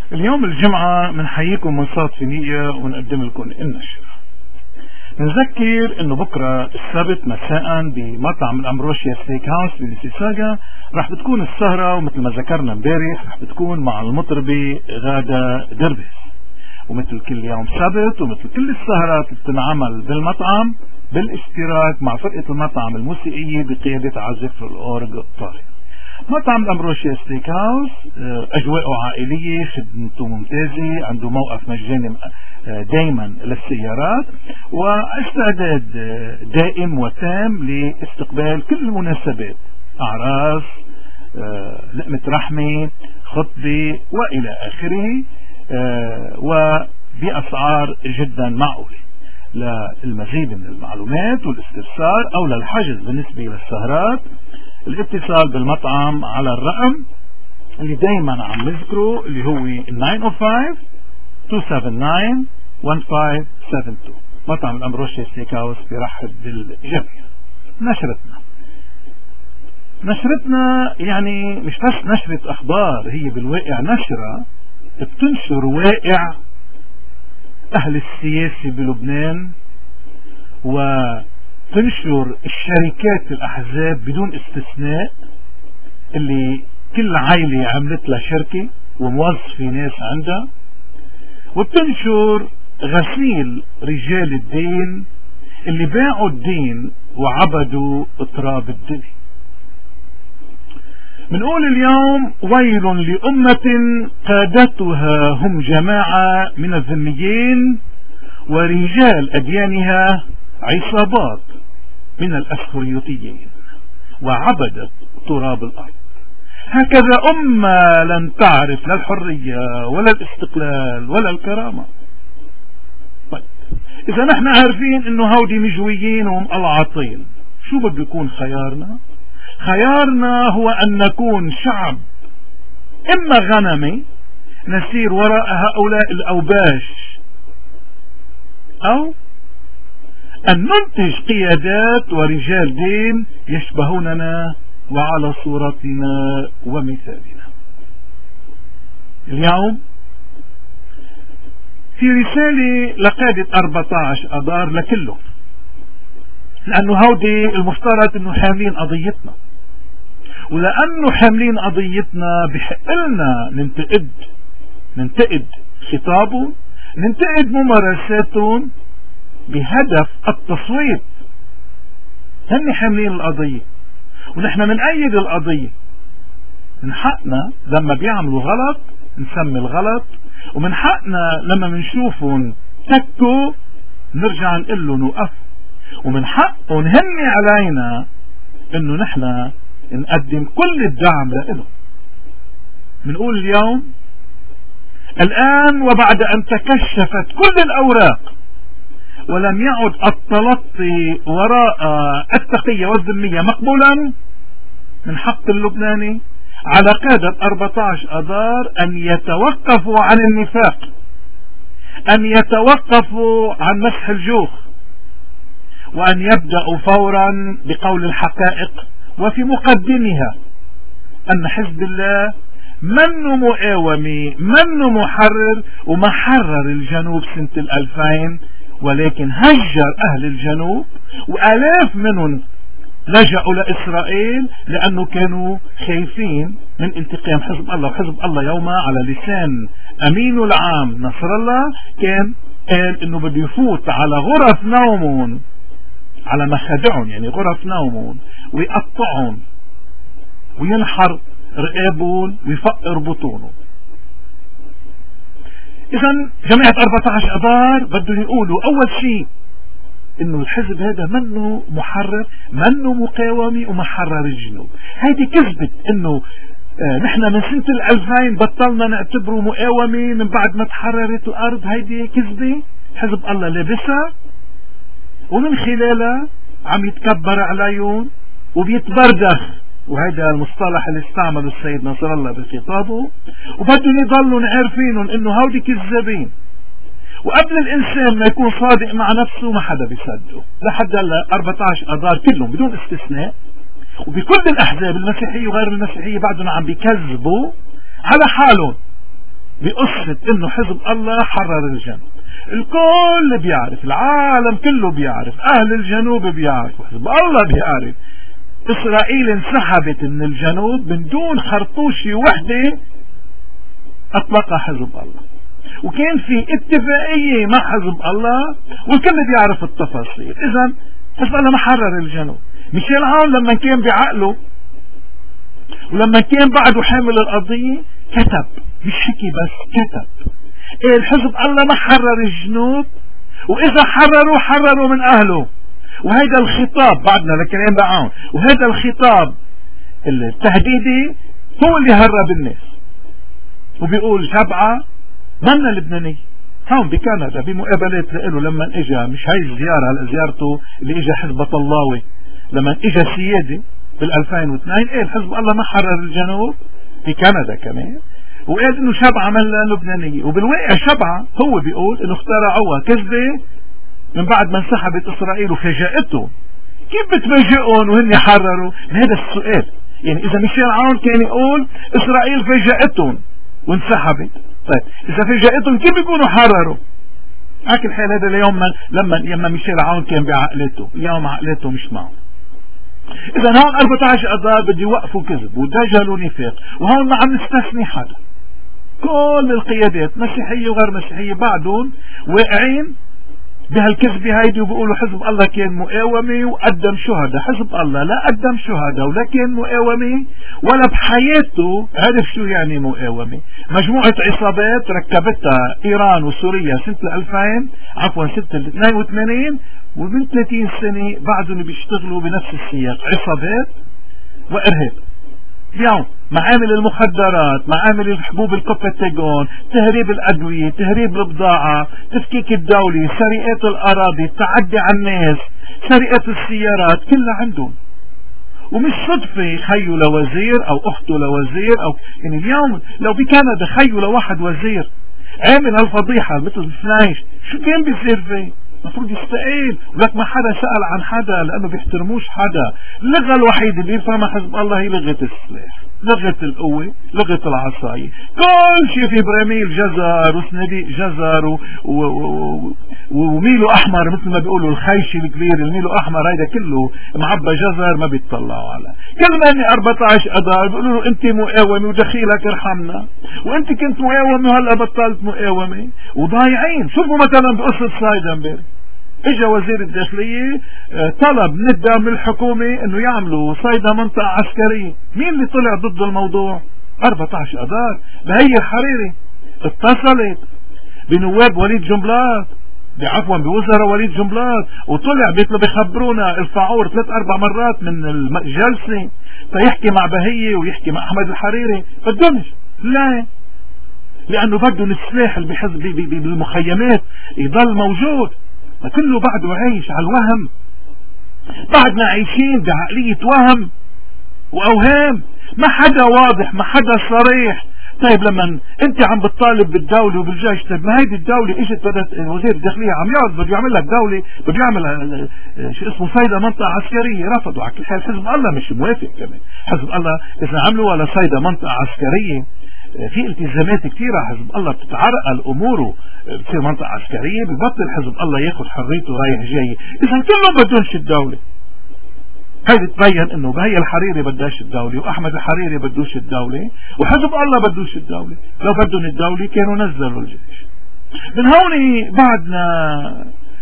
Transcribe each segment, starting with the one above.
اليوم الجمعة منحييكم من صوت فينية ونقدم لكم النشرة. نذكر انه بكرة السبت مساء بمطعم الامبروشيا ستيك هاوس بميسيساغا راح بتكون السهرة، ومثل ما ذكرنا امبارح راح بتكون مع المطربة غادة دربس. ومثل كل يوم سبت ومثل كل السهرات اللي بتنعمل بالمطعم بالاشتراك مع فرقة المطعم الموسيقية بقيادة عازف الأورج طارق. مطعم الأمبروشيا ستيك هاوس أجواءه عائلية، خدمته ممتازة، عنده موقف مجاني دائما للسيارات، واستعداد دائم وتام لاستقبال كل المناسبات، أعراس، لقمة رحمة، خطبة وإلى آخره، وبأسعار جدا معقولة. للمزيد من المعلومات والاستفسار أو للحجز بالنسبة للسهرات الاتصال بالمطعم على الرقم اللي دايما عم نذكره اللي هو 905-279-1572. مطعم الأمبروشيا ستيك هاوس بيرحب بالجميع. نشرتنا يعني مش بس نشرة أخبار، هي بالواقع نشرة بتنشر واقع أهل السياسة بلبنان، وتنشر الشركات الأحزاب بدون استثناء اللي كل عائلة عملت لها شركة وموظفة ناس عندها، وبتنشر غسيل رجال الدين اللي باعوا الدين وعبدوا تراب الدنيا. منقول اليوم ويل لأمة قادتها هم جماعة من الذميين ورجال أديانها عصابات من الأسخريوطيين وعبدت تراب الأرض. هكذا أمة لن تعرف لا الحرية ولا الاستقلال ولا الكرامة. طيب إذا نحن عارفين إنه هودي مجويين ومقلعطين، شو بده يكون خيارنا؟ خيارنا هو أن نكون شعب إما غنمي نسير وراء هؤلاء الأوباش، أو أن ننتج قيادات ورجال دين يشبهوننا وعلى صورتنا ومثالنا. اليوم في رسالة لقادة 14 أذار لكله، لأنه هودي المفترض أنه حاملين قضيتنا، ولأنه حاملين قضيتنا بحق لنا ننتقد خطابهم، ننتقد ممارساتهم بهدف التصويت. هن حاملين القضية ونحن منأيد القضية. من حقنا لما بيعملوا غلط نسمي الغلط، ومن حقنا لما منشوفهم تكوا نرجع نقول له نوقف، ومن حقهم هن علينا انه نحن نقدم كل الدعم لهم. بنقول اليوم الآن وبعد أن تكشفت كل الأوراق ولم يعد التلطي وراء التقية والذمية مقبولا، من حق اللبناني على قادة 14 أذار أن يتوقفوا عن النفاق، أن يتوقفوا عن مسح الجوخ، وأن يبدأوا فورا بقول الحقائق، وفي مقدمها أن حزب الله منه مقاومي، منه محرر، وما حرر الجنوب سنة 2000، ولكن هجر أهل الجنوب، وآلاف منهم لجأوا لإسرائيل لأنه كانوا خايفين من انتقام حزب الله. وحزب الله يومها على لسان أمينه العام نصر الله كان قال إنه بده يفوت على غرف نومهم، على مخادعهم يعني غرف نومهم، ويقطعهم وينحر رقابهم ويفقر بطونهم. إذا جماعة 14 أذار بدهم يقولوا أول شيء إنه الحزب هذا منه محرر، منه مقاومي، وما حرر الجنوب. هيدي كذبت إنه نحن من سنة 2000 بطلنا نعتبره مقاومي من بعد ما تحررت الأرض. هيدي كذبة حزب الله لابسها، ومن خلالها عم يتكبر عليهم وبيتبردخ، وهذا المصطلح اللي استعمله السيد نصر الله بخطابه، وبدهم يضلوا عارفينهم انه هودي كذابين. وقبل الانسان ما يكون صادق مع نفسه ما حدا بيصدقه. لحد هلا 14 اذار كلهم بدون استثناء وبكل الاحزاب المسيحيه وغير المسيحيه بعدهم عم بيكذبوا على حالهم. بقصة انه حزب الله حرر الجنوب. الكل بيعرف، العالم كله بيعرف، اهل الجنوب بيعرفوا، حزب الله بيعرف. اسرائيل انسحبت من الجنوب من دون خرطوشة وحدة اطلقها حزب الله، وكان في اتفاقية مع حزب الله والكل بيعرف التفاصيل. اذا حزب الله ما حرر الجنوب. ميشيل عون لما كان بعقله ولما كان بعده حامل القضية كتب، مش حكي بس كتب، إيه الحزب الله ما حرر الجنوب، واذا حرروا من اهله. وهذا الخطاب بعدنا لكلام بعون، وهذا الخطاب التهديدي هو اللي هرب الناس. وبيقول 7 منا لبناني هون بكندا بمقابلات له لما اجى، مش هاي الزيارة، هلا زيارته اللي اجى حزب طلاوي لما اجى سيادي بال 2002. ايه الحزب الله ما حرر الجنوب في كندا كمان، وقال انه 7 منا لبنانية. وبالواقع 7 هو بيقول انه اخترعوها كذبة من بعد ما انسحبت اسرائيل وفاجأته. كيف بتفاجئهم وهن حرروا؟ هذا السؤال. يعني اذا ميشيل عون كان يقول اسرائيل فاجأتهم وانسحبت، طيب اذا فاجأتهم كيف بيكونوا حرروا؟ على كل حال هذا اليوم لما ميشيل عون كان بعقلته، اليوم عقلته مش معه. اذا هون 14 اذار بده يوقفوا كذب ودجل ونفاق، وهون ما عم نستثني حدا. كل القيادات مسيحية وغير مسيحية بعدهم واقعين بهالكذبة هيدي، وبيقولوا حزب الله كان مقاومة وقدم شهداء. حزب الله لا قدم شهداء ولا كان مقاومة ولا بحياته عرف شو يعني مقاومة. مجموعة عصابات ركبتها ايران وسوريا سنة 2000 عفوا سنة 82، ومن 30 سنة بعدهم بيشتغلوا بنفس السياق، عصابات وارهاب. اليوم معامل المخدرات، معامل الحبوب الكوبيتاغون، تهريب الأدوية، تهريب البضاعة، تفكيك الدولة، سرقات الأراضي، التعدي على الناس، سرقة السيارات، كلها عندهم. ومش صدفة خيو لوزير أو أخته لوزير أو يعني اليوم لو بكندا خيو لواحد وزير عامل هالفضيحة مثل فلايش، شو كان بيصير فيه؟ المفروض يستقيل. ولك ما حدا سأل عن حدا لأنه بيحترموش حدا. اللغة الوحيدة اللي يفهمها حزب الله هي لغة السلاح، لغة القوة، لغة العصاية. كل شيء في براميل جزر وسنابيق جزر وميله أحمر مثل ما بيقولوا الخيش الكبير الميله أحمر، هيدا كله معبى جزر ما بيطلعوا على. كل ما اني 14 أذار بيقولوا له أنت مقاومة ودخيلك ارحمنا، وأنت كنت مقاومة وهلا بطلت مقاومة، وضايعين. شوفوا مثلا بقصة صايدا امبارح، اجى وزير الداخلية طلب ندى من الحكومة انه يعملوا صيدا منطقة عسكرية. مين اللي طلع ضد الموضوع؟ 14 اذار. بهي الحريري اتصلت بنواب وليد جنبلاط، عفوا بوزراء وليد جنبلاط، وطلع بيطلب يخبرونا الفاعور 3-4 مرات من الجلسة فيحكي مع بهية ويحكي مع احمد الحريري. بدهمش، لا، لانه بدهم السلاح اللي بحزب بالمخيمات يضل موجود. كله بعده عايش على الوهم، بعدنا عايشين بعقلية وهم واوهام، ما حدا واضح، ما حدا صريح. طيب لما انت عم بتطالب بالدولة وبالجيش، طيب ما هيدي الدولة اجت بدت وزير الداخلية عم يقعد بده يعمل لك دولة، بده يعمل شو اسمه صيدا منطقة عسكرية، رفضوا. على كل حال حزب الله مش موافق كمان. حزب الله اذا عملوا ولا صيدا منطقة عسكرية في التزامات كثيرة، حزب الله بتتعرقل اموره، بتصير منطقة عسكرية ببطل حزب الله ياخذ حريته رايح جاي. اذا كلهم بدونش الدولة. هيدي تبين انه بهي الحريري بداش الدولة، واحمد الحريري بدوش الدولة، وحزب الله بدوش الدولة. لو بدون الدولة كانوا نزلوا الجيش. من هون بعدنا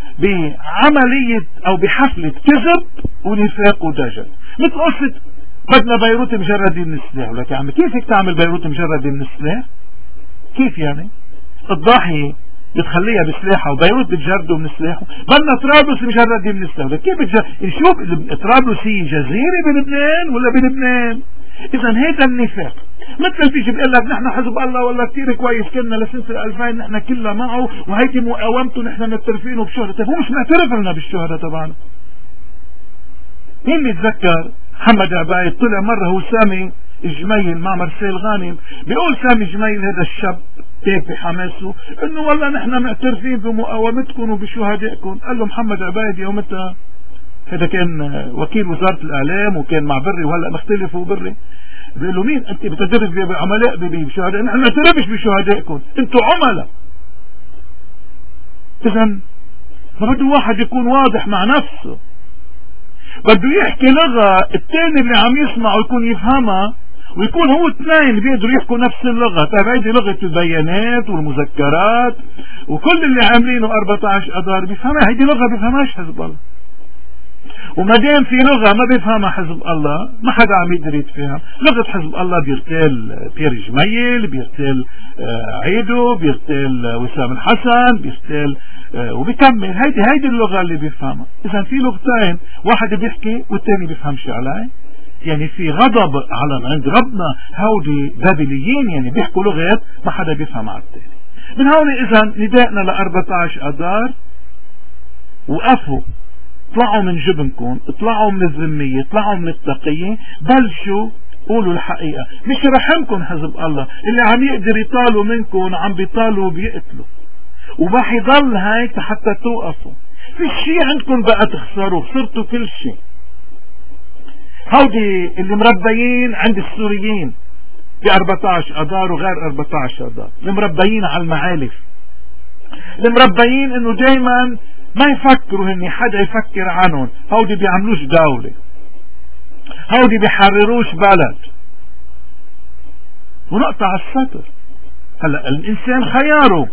بعملية او بحفلة كذب ونفاق ودجل، مثل قصة بدنا بيروت مجردة من السلاح. ولك يا عمي كيف هيك تعمل بيروت مجردة من السلاح؟ كيف يعني؟ الضاحية بتخليها بسلاحها وبيروت بتجرده من سلاحه. بدنا طرابلس مجردة من السلاح. كيف شوف طرابلس هي جزيرة بلبنان ولا بلبنان؟ اذا هيدا النفاق. مثل تيجي بيقول لك نحن حزب الله والله كثير كويس كنا لسنة 2000 نحن كلها معه وهيدي مقاومته نحن معترفينه بشهرة. طيب هو مش معترف لنا بالشهرة تبعنا. مين بيتذكر محمد عبايد طلع مرة هو سامي جميل مع مرسيل غانم، بيقول سامي جميل هذا الشاب هيك بحماسه انه والله نحن معترفين بمقاومتكم وبشهدائكم. قال له محمد عبايد يومتها هذا كان وكيل وزارة الإعلام وكان مع بري وهلأ مختلف وبري. بيقول له مين أنت بتعترف بعملاء بشهداء؟ نحن ما نعترفش بشهدائكم، أنتوا عملاء. إذن فبده واحد يكون واضح مع نفسه، بده يحكي لغة الثاني اللي عم يسمعه يكون يفهمها، ويكون هو اثنين بيقدروا يحكوا نفس اللغة. طيب هيدي لغة البيانات والمذكرات وكل اللي عاملينه 14 أذار بيفهمها، هيدي لغة بيفهمهاش حزب الله. وما دام في لغة ما بيفهمها حزب الله ما حدا عم يقدر يتفهم. لغة حزب الله بيرتال بيير جميل، بيرتال عيدو، بيرتال وسام الحسن، بيرتال وبيكمل. هيدي اللغة اللي بيفهمها. إذا في لغتين، واحد بيحكي والتاني بيفهمش عليه. يعني في غضب على عند ربنا، هودي بابليين يعني بيحكوا لغات ما حدا بيفهم على التاني. من هون إذا ندائنا ل 14 أذار، وقفوا، اطلعوا من جبنكم، اطلعوا من الذمية، اطلعوا من التقية، بلشوا قولوا الحقيقة. مش رحمكم حزب الله، اللي عم يقدر يطالوا منكم عم بيطالوا وبيقتلوا، وما حيضل هيك حتى توقفوا. في شيء عندكم بقى تخسروا، خسرتوا كل شيء. هودي اللي مربيين عند السوريين ب 14 أذار وغير 14 أذار، المربيين على المعالف، المربيين انه دايما ما يفكروا ان حدا يفكر عنهم. هودي بيعملوش دولة، هودي بيحرروش بلد. ونقطع السطر. هلا الانسان خياره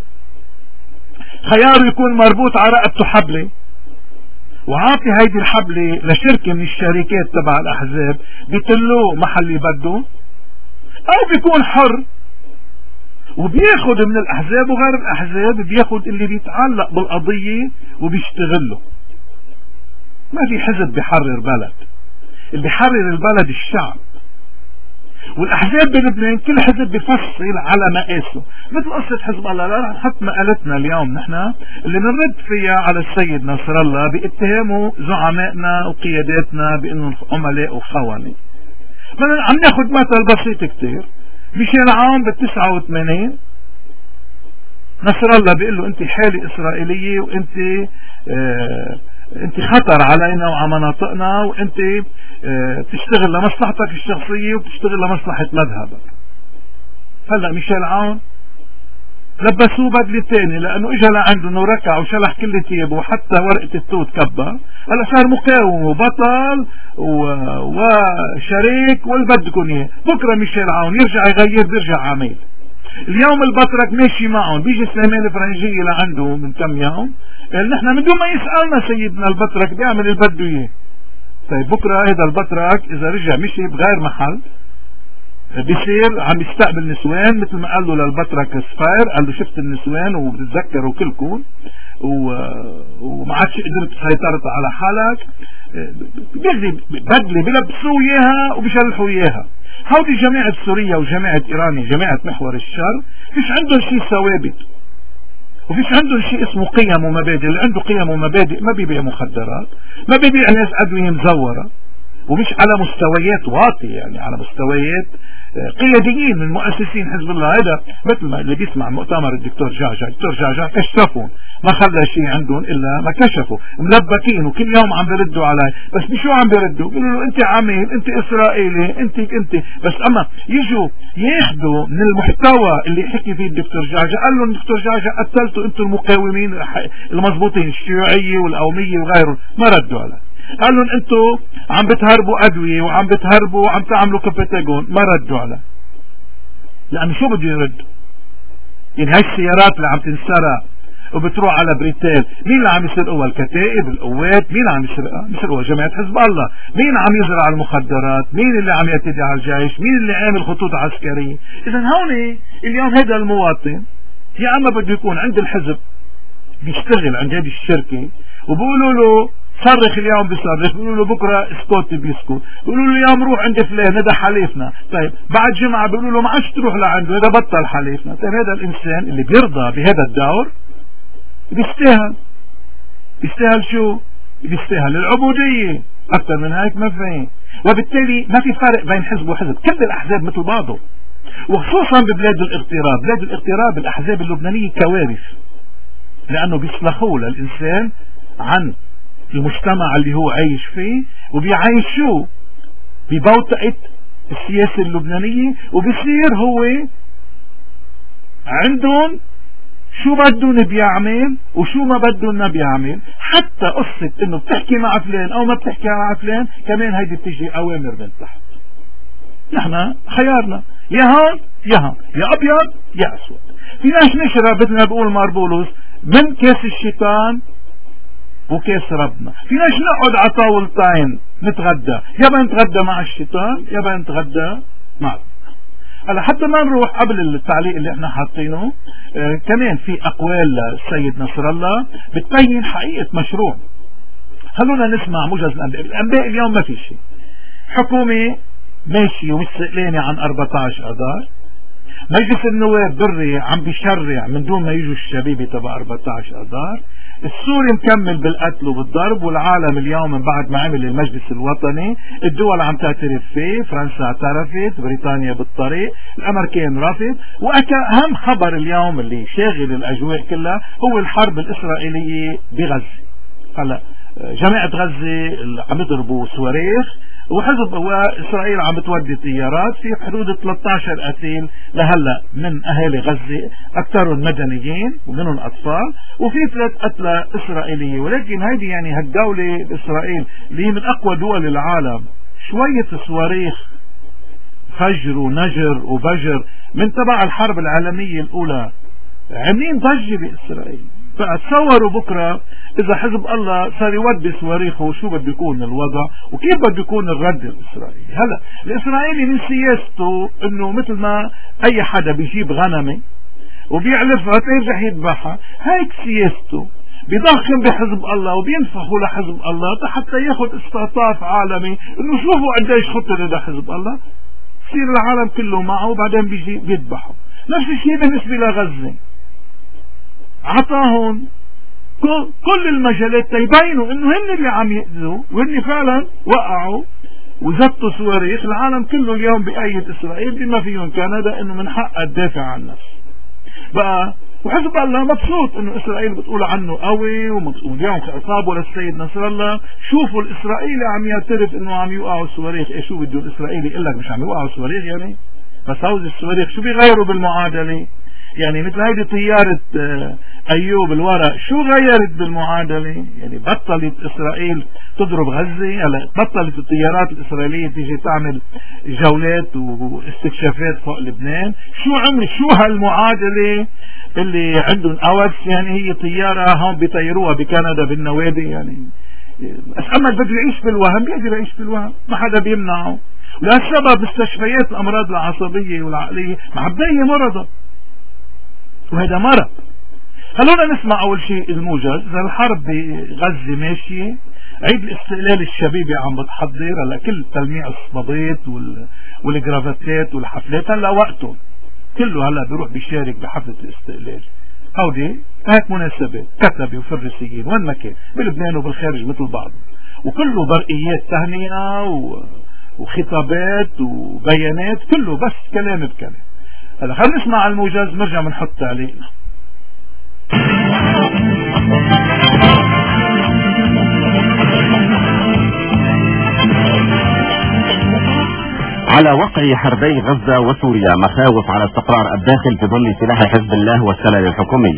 يكون مربوط على رقبته حبلة، وعاطي هيدي الحبلة لشركة من الشركات تبع الأحزاب بيتلوه محل اللي بده، أو بيكون حر وبياخد من الأحزاب وغير الأحزاب، بياخد اللي بيتعلق بالقضية وبيشتغله. ما في حزب بيحرر بلد، اللي بيحرر البلد الشعب. والأحزاب بلبنان كل حزب بيفصل على مقاسه، مثل قصة حزب الله. لا رح نحط مقالتنا اليوم نحن اللي بنرد فيها على السيد نصر الله باتهامه زعمائنا وقياداتنا بأنهم عملاء وخونة. عم ناخد مثل بسيط كتير. ميشيل عون بال89 نصر الله بيقول له انت حالة اسرائيلية، وانت انت خطر علينا وعلى مناطقنا، وانت بتشتغل لمصلحتك الشخصية وبتشتغل لمصلحة مذهبك. هلا ميشيل عون لبسوه بدلة تاني لانه اجى لعنده انه ركع وشلح كل ثيابه وحتى ورقة التوت كبها. هلا صار مقاوم وبطل وشريك واللي بدكم اياه. بكره ميشيل عون يرجع يغير، بيرجع عميل. اليوم البطرك ماشي معهم، بيجي سليمان الفرنجية لعنده من كم يوم، قال نحن من دون ما يسألنا سيدنا البطرك بيعمل اللي بده اياه. طيب بكره هذا البطرك اذا رجع مشي بغير محل بيصير عم يستقبل نسوان، مثل ما قال له للبطرك سفير، قال له شفت النسوان وبتتذكروا كلكم وما عادش قدرت سيطرت على حالك. بياخذ بدله بيلبسوا اياها وبيشلحوا اياها. هودي جماعة سوريا وجماعة ايراني، جماعة محور الشر، فيش عندهم شيء ثوابت وفيش عندهم شيء اسمه قيم ومبادئ. اللي عنده قيم ومبادئ ما بيبيع مخدرات، ما بيبيع ناس ادوية مزورة، ومش على مستويات واطية، يعني على مستويات قياديين من مؤسسين حزب الله. هذا مثل ما اللي بيسمع مؤتمر الدكتور جعجع كشفهم، ما خلى شيء عندهم الا ما كشفوا، ملبكين وكل يوم عم بيردوا علي. بس بشو عم بيردوا؟ بيقولوا له انت عميل، انت اسرائيلي، انت بس. اما يجوا ياخذوا من المحتوى اللي حكي فيه الدكتور جعجع، قال له الدكتور جعجع قتلتوا انتم المقاومين المضبوطين الشيوعية والقومية وغيرهم، ما ردوا عليه. قال لهم انتوا عم بتهربوا ادوية وعم بتهربوا وعم تعملوا كبتاجون، ما ردوا عليه. لانه شو بده يرد؟ يعني هاي السيارات اللي عم تنسرق وبتروح على بريتيل، مين اللي عم يسرقوها؟ الكتائب، القوات، مين عم يسرقها؟ بيسرقوها جماعة حزب الله. مين عم يزرع المخدرات؟ مين اللي عم يعتدي على الجيش؟ مين اللي عامل خطوط عسكرية؟ اذا هون اليوم هذا المواطن يا اما بده يكون عند الحزب بيشتغل عند هذه الشركة، وبقولوا له صرخ اليوم بيصرخ، بيقولوا له بكره اسكت بيسكت، بيقولوا له اليوم روح عند فلان هذا حليفنا. طيب بعد جمعه بيقولوا له ما عادش تروح لعنده هذا بطل حليفنا. طيب هذا الانسان اللي بيرضى بهذا الدور بيستاهل شو؟ بيستاهل العبوديه. اكثر من هيك ما في. وبالتالي ما في فرق بين حزب وحزب، كل الاحزاب مثل بعضه، وخصوصا ببلاد الاغتراب. بلاد الاغتراب الاحزاب اللبنانيه كوارث، لانه بيسلخوا للانسان عن المجتمع اللي هو عايش فيه، وبيعيشوه ببوتقة السياسة اللبنانية، وبصير هو عندهم شو بدهم بيعمل وشو ما بدهم ما بيعمل. حتى قصة انه بتحكي مع فلان او ما بتحكي مع فلان كمان هيدي بتيجي اوامر من تحت. نحن خيارنا يا هون يا هون، يا ابيض يا اسود. فيناش نشرب مثل ما بقول ماربولوس من كاس الشيطان وكاس ربنا. فيناش نقعد على طاولتين نتغدى، يا بقى نتغدى مع الشيطان يا بقى نتغدى مع ربنا. هلا حتى ما نروح قبل التعليق اللي احنا حاطينه، كمان في اقوال السيد نصر الله بتبين حقيقة مشروع. خلونا نسمع موجز الانباء. الانباء اليوم ما في شيء، حكومة ماشي ومش سئلانة عن 14 اذار، مجلس النواب بري عم بيشرع من دون ما يجوا الشبيبة تبع 14 اذار، السوري مكمل بالقتل وبالضرب، والعالم اليوم من بعد ما عمل المجلس الوطني الدول عم تعترف فيه، فرنسا اعترفت، بريطانيا بالطريق، الامريكان رافض. واهم خبر اليوم اللي شاغل الاجواء كلها هو الحرب الاسرائيلية بغزة. هلا جماعة غزة عم يضربوا صواريخ، وحزب واسرائيل عم بتودي طيارات، في حدود 13 قتيل لهلا من اهالي غزة، اكثرهم مدنيين ومنهم اطفال، وفي 3 قتلى اسرائيلية. ولكن هيدي يعني هالدولة اسرائيل اللي هي من اقوى دول العالم، شوية صواريخ فجر ونجر وبجر من تبع الحرب العالمية الاولى عاملين ضجة باسرائيل. فتصوروا بكرة اذا حزب الله صار يودي صواريخه شو بده يكون الوضع وكيف بده يكون الرد الاسرائيلي. هلا الاسرائيلي من سياسته انه مثل ما اي حدا بيجيب غنمة وبيعلفها تيرجع يذبحها، هيك سياسته، بيضخم بحزب الله وبينفخوا لحزب الله حتى ياخذ استعطاف عالمي انه شوفوا قديش خطر لحزب حزب الله، يصير العالم كله معه وبعدين بيجي بيذبحوا. نفس الشيء بالنسبة لغزة، عطاهم كل المجالات تيبينوا انه هن اللي عم يأذوا وهن فعلا وقعوا وزتوا صواريخ. العالم كله اليوم بأيد اسرائيل بما فيهم كندا انه من حقها تدافع عن النفس بقى. وحزب الله مبسوط انه اسرائيل بتقول عنه قوي، واليوم خطابه للسيد نصر الله شوفوا الاسرائيلي عم يعترف انه عم يوقعوا الصواريخ. ايه شو بده الاسرائيلي يقول لك مش عم يوقعوا الصواريخ؟ يعني بس عاوز الصواريخ شو بيغيروا بالمعادلة؟ يعني مثل هيدي طيارة ايوب الورق شو غيرت بالمعادلة؟ يعني بطلت اسرائيل تضرب غزة، هلا بطلت الطيارات الاسرائيلية تيجي تعمل جولات واستكشافات فوق لبنان. شو عمل شو هالمعادلة اللي عندهم اوتس؟ يعني هي طيارة هون بيطيروها بكندا بالنوادي يعني. بس اما بده يعيش بالوهم بيقدر يعيش بالوهم، ما حدا بيمنعه. ولهالسبب مستشفيات الامراض العصبية والعقلية معبية مرضى، وهذا مرض. خلونا نسمع اول شيء الموجز. اذا الحرب بغزة ماشية، عيد الاستقلال الشبيبي عم بتحضر، هلا كل تلميع الصبابات والجرافاتات والحفلات هلا وقته كله، هلا بيروح بيشارك بحفلة الاستقلال. هودي هيك مناسبات كتبة وفريسيين وين ما كان بلبنان وبالخارج مثل بعض، وكله برقيات تهنئة وخطابات وبيانات، كله بس كلام بكلام. هلا خلينا نسمع الموجز نرجع بنحط تعليقنا. على وقع حربي غزة وسوريا مخاوف على استقرار الداخل في ظل سلاح حزب الله والشلل الحكومي.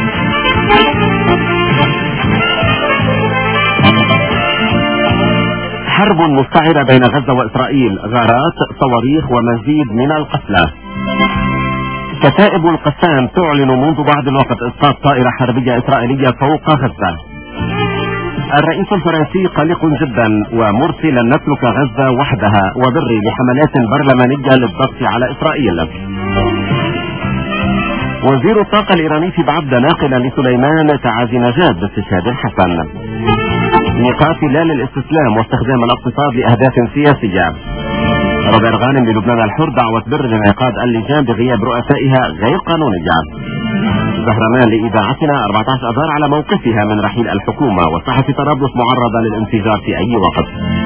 حرب مستعرة بين غزة وإسرائيل، غارات، صواريخ ومزيد من القتلى. كتائب القسام تعلن منذ بعض الوقت إسقاط طائرة حربية إسرائيلية فوق غزة. الرئيس الفرنسي قلق جدا ومرسلا نترك غزة وحدها وبري لحملات برلمانية للضغط على إسرائيل. وزير الطاقة الإيراني في بعبدة ناقلا لسليمان تعازي نجاة باستشهاد الحسن. نقاط لا للاستسلام واستخدام الاقتصاد لأهداف سياسية. روبير غانم للبنان الحر دعوة بر لانعقاد اللجان بغياب رؤسائها غير قانونية. زهرمان لإذاعتنا 14 أذار على موقفها من رحيل الحكومة، وصحة طرابلس معرضة للانفجار في أي وقت.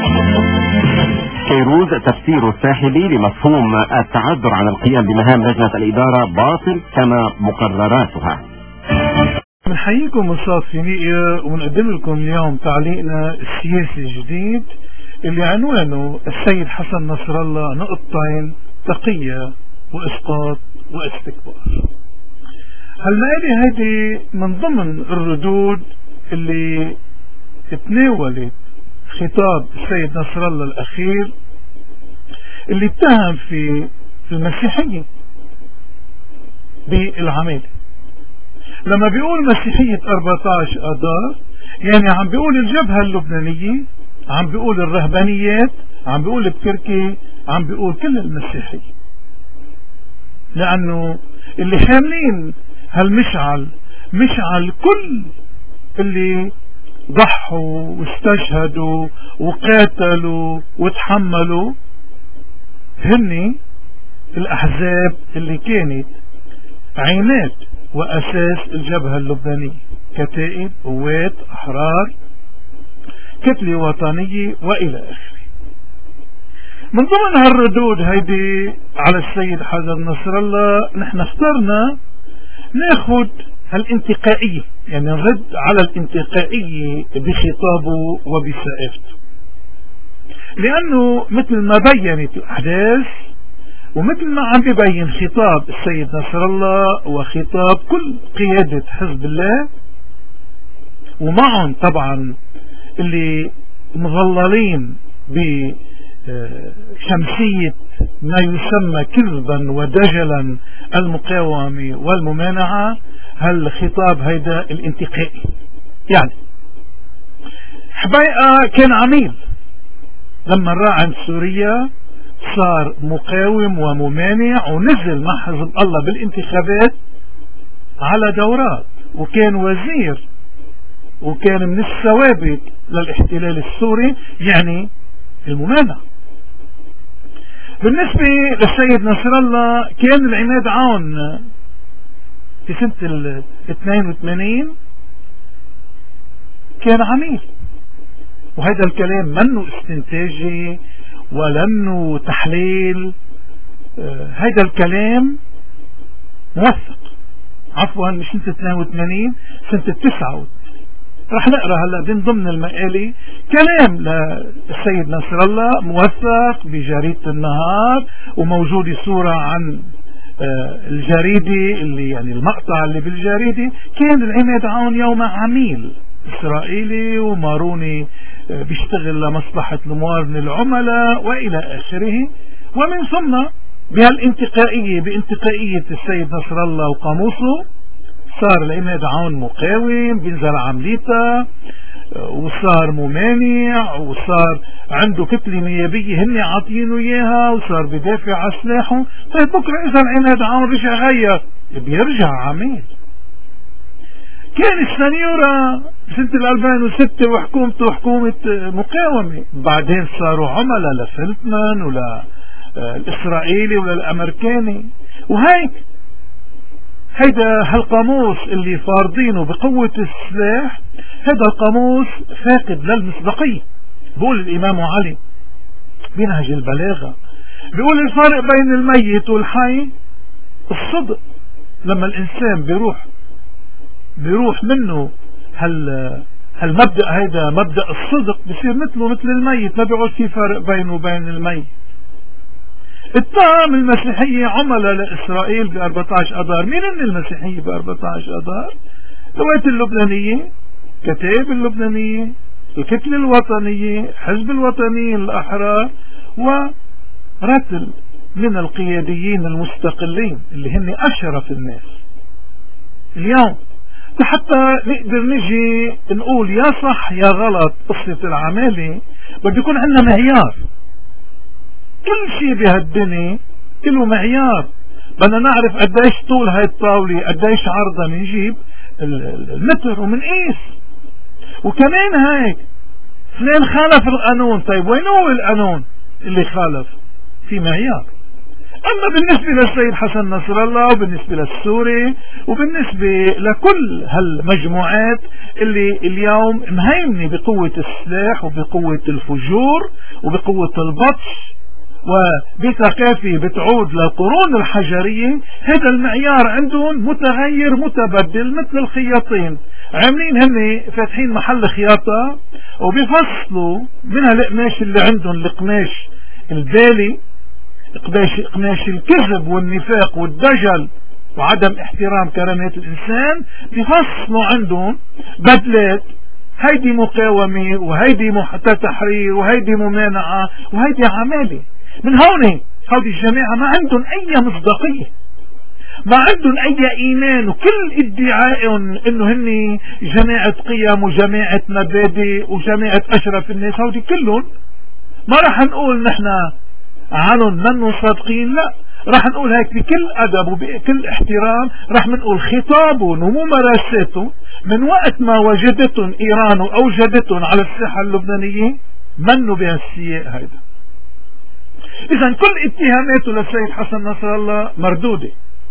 كيروز تفسير الساحلي لمفهوم التعذر عن القيام بمهام لجنة الإدارة باطل كما مقرراتها. بنحييكم من صوت فينيقيا وبنقدم لكم اليوم تعليقنا السياسي الجديد اللي عنوانه السيد حسن نصر الله نقطتين: تقية وإسقاط واستكبار. هالمقالة هيدي من ضمن الردود اللي تناولت خطاب السيد نصر الله الأخير اللي اتهم في المسيحية بالعمالة. لما بيقول مسيحية 14 آذار يعني عم بيقول الجبهة اللبنانية، عم بيقول الرهبانيات، عم بيقول بتركي، عم بيقول كل المسيحية، لأنه اللي حاملين هالمشعل مشعل كل اللي ضحوا واستشهدوا وقاتلوا وتحملوا هن الأحزاب اللي كانت عينات وأساس الجبهة اللبنانية: كتائب، قوات، أحرار، كتلة وطنية وإلى آخره. من ضمن هالردود هيدي على السيد حسن نصر الله نحن اخترنا ناخد هالانتقائية، يعني نرد على الانتقائية بخطابه وبسائفته، لأنه مثل ما بينت الأحداث ومثل ما عم بيبين خطاب السيد نصر الله وخطاب كل قيادة حزب الله، ومعهم طبعا اللي مظللين بشمسية ما يسمى كذبا ودجلا المقاومة والممانعة، هالخطاب هيدا الانتقائي. يعني حبيقة كان عميل، لما راح عند سوريا صار مقاوم وممانع ونزل مع حزب الله بالانتخابات على دورات، وكان وزير وكان من الثوابت للاحتلال السوري، يعني الممانع. بالنسبة للسيد نصر الله كان العماد عون في سنة 82 كان عميل، وهذا الكلام منه استنتاجي ولنه تحليل، هذا الكلام موثق. عفوا مش سنة 82، سنة 89. رح نقرأ هلا من ضمن المقالة كلام للسيد نصر الله موثق بجريدة النهار، وموجودة صورة عن الجريدة اللي يعني المقطع اللي بالجريدة. كان العماد عون يوم عميل إسرائيلي وماروني بيشتغل لمصلحة الموازنة العملاء وإلى آخره. ومن ثم بهالانتقائية بانتقائية السيد نصر الله وقاموسه صار العماد عون مقاوم بينزل عمليته، وصار ممانع، وصار عنده كتلة نيابية هن عاطينه اياها، وصار بدافع عن سلاحه. طيب بكره اذا العماد عون رجع غير بيرجع عميل. كان السنيورة سنة 2006 وحكومته حكومة مقاومة، بعدين صاروا عملاء لفلتمان ولا الإسرائيلي ولا الأمريكاني. وهيك هيدا هالقاموس اللي فارضينه بقوة السلاح، هذا القاموس فاقد للمصداقية. بقول الإمام علي بنهج البلاغة، بيقول الفارق بين الميت والحي الصدق. لما الإنسان بيروح منه هالمبدأ هيدا مبدأ الصدق، بصير مثله مثل الميت، ما بيقول في فرق بينه وبين الميت. اتهم المسيحية عملاء لإسرائيل ب 14 آذار. مين هن المسيحية ب 14 آذار؟ القوات اللبنانية، كتائب اللبنانية، الكتلة الوطنية، حزب الوطنيين الأحرار، ورتل من القياديين المستقلين اللي هن أشرف الناس. اليوم حتى نقدر نجي نقول يا صح يا غلط قصة العمالة، بده يكون عندنا معيار. كل شيء بهالدنيا له معيار. بدنا نعرف قديش طول هاي الطاولة، قديش عرضها، منجيب المتر ومنقيس. وكمان هيك فلان خالف القانون، طيب وين هو القانون اللي خالف؟ في معيار. أما بالنسبة للسيد حسن نصر الله وبالنسبة للسوري وبالنسبة لكل هالمجموعات اللي اليوم مهيمنة بقوة السلاح وبقوة الفجور وبقوة البطش وبثقافة بتعود للقرون الحجرية، هذا المعيار عندهم متغير متبدل مثل الخياطين. عاملين هن فاتحين محل خياطة وبيفصلوا من القماش اللي عندهم القماش البالي، قماش الكذب والنفاق والدجل وعدم احترام كرامات الإنسان، بيفصلوا عندهم بدلات، هيدي مقاومة وهيدي تحرير وهيدي ممانعة وهيدي عمالة. من هون هودي الجماعة ما عندهم أي مصداقية، ما عندهم أي إيمان، وكل ادعائهم إنه هن جماعة قيم وجماعة مبادئ وجماعة أشرف الناس، هودي كلهم ما راح نقول نحن عنهم منو صادقين، لا، راح نقول هيك بكل أدب وبكل احترام، راح نقول خطابهم وممارساتهم من وقت ما وجدتهم إيران وأوجدتهم على الساحة اللبنانية منو بهالسياق هيدا. إذا كل اتهاماته للسيد حسن نصر الله مردودة.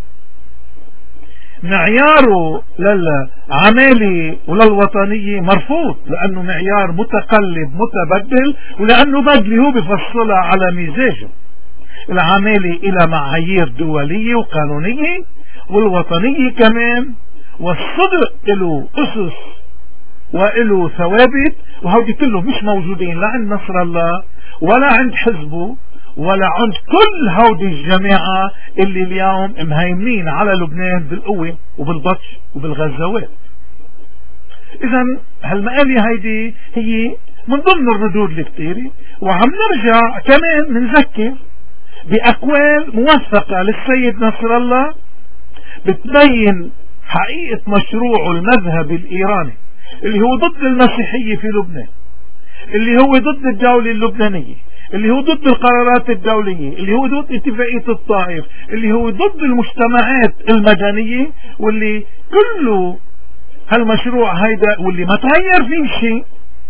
معياره للعمالة وللوطنية مرفوض، لأنه معيار متقلب متبدل، ولأنه بدلي هو بفصلها على مزاجه. العمالة إلى معايير دولية وقانونية، والوطنية كمان، والصدق له أسس وله ثوابت، وهودي كلهم مش موجودين لا عند نصر الله ولا عند حزبه ولا عند كل هودي الجماعة اللي اليوم مهيمنين على لبنان بالقوة وبالبطش وبالغزوات. إذا هالمقالة هيدي هي من ضمن الردود الكتيرة، وعم نرجع كمان نذكر بأقوال موثقة للسيد نصر الله بتبين حقيقة مشروعه المذهبي الإيراني اللي هو ضد المسيحية في لبنان، اللي هو ضد الدولة اللبنانية، اللي هو ضد القرارات الدولية، اللي هو ضد اتفاقية الطائف، اللي هو ضد المجتمعات المدنية، واللي كله هالمشروع هيدا واللي ما تغير فيه شيء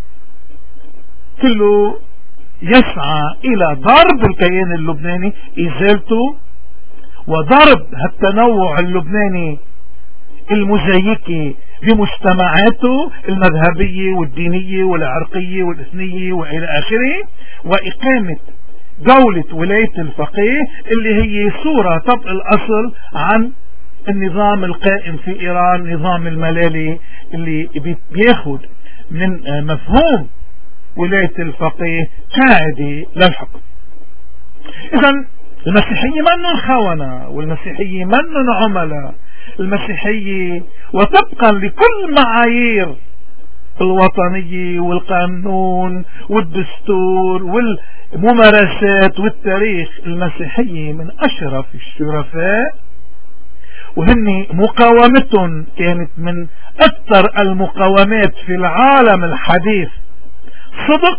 كله يسعى إلى ضرب الكيان اللبناني، إزالته وضرب هالتنوع اللبناني المزيكي بمجتمعاته المذهبية والدينية والعرقية والإثنية وإلى آخره، وإقامة دولة ولاية الفقيه اللي هي صورة طبق الأصل عن النظام القائم في إيران، نظام الملالي اللي بياخد من مفهوم ولاية الفقيه قاعدة للحكم. إذا المسيحية منن خونة، والمسيحية منن عملاء، المسيحية وطبقا لكل معايير الوطنية والقانون والدستور والممارسات والتاريخ، المسيحية من أشرف الشرفاء، وهن مقاومتهم كانت من أكثر المقاومات في العالم الحديث، صدق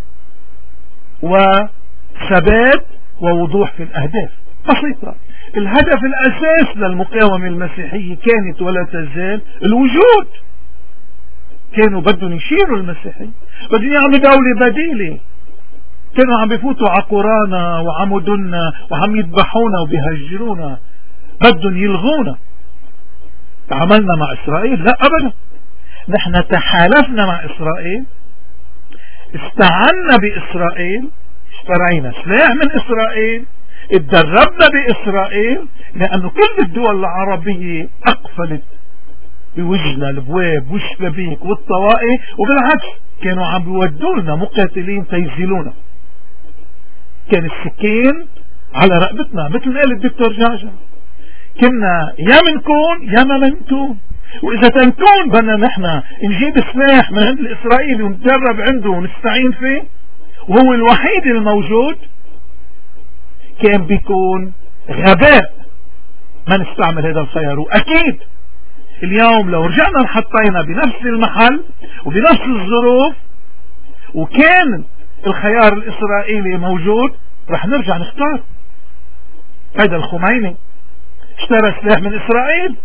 وثبات ووضوح في الأهداف بسيطة. الهدف الأساس للمقاومة المسيحية كانت ولا تزال الوجود، كانوا بدهم يشيروا المسيحية، بدهم يعملوا دولة بديلة، كانوا عم بيفوتوا على قرانا وعمدنا وعم يذبحونا وبيهجرونا، بدهم يلغونا. تعاملنا مع إسرائيل؟ لا أبدا، نحن تحالفنا مع إسرائيل، استعنا بإسرائيل، اشترينا سلاح من إسرائيل، اتدربنا بإسرائيل، لأنه كل الدول العربية أقفلت بوجهنا البواب والشبابيك والطوائف، وبالعكس كانوا عم بيودوا لنا مقاتلين تيزيلونا، كان السكين على رقبتنا مثل ما قال الدكتور جعجع، كنا يا منكون يا ما منكون، وإذا تنكون بدنا نحن نجيب سلاح من عند الإسرائيلي ونتدرب عنده ونستعين فيه وهو الوحيد الموجود، كان بيكون غباء ما نستعمل هذا الخيار. وأكيد اليوم لو رجعنا نحطينا بنفس المحل وبنفس الظروف وكان الخيار الإسرائيلي موجود رح نرجع نختار. هذا الخميني اشترى سلاح من إسرائيل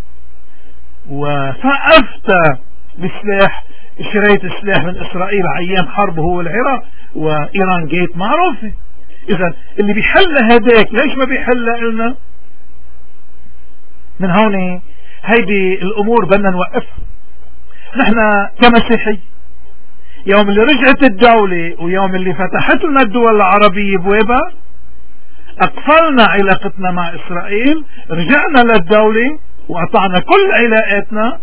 وفأفتى بسلاح، شريت السلاح من إسرائيل أيام حرب هو العراق وإيران جيت معروفة. إذا اللي بيحل هداك ليش ما بيحل لنا؟ من هون هيدي الأمور بدنا نوقفها. نحن كمسيحي يوم اللي رجعت الدولة ويوم اللي فتحت لنا الدول العربية بوابها أقفلنا علاقتنا مع إسرائيل، رجعنا للدولة وقطعنا كل علاقاتنا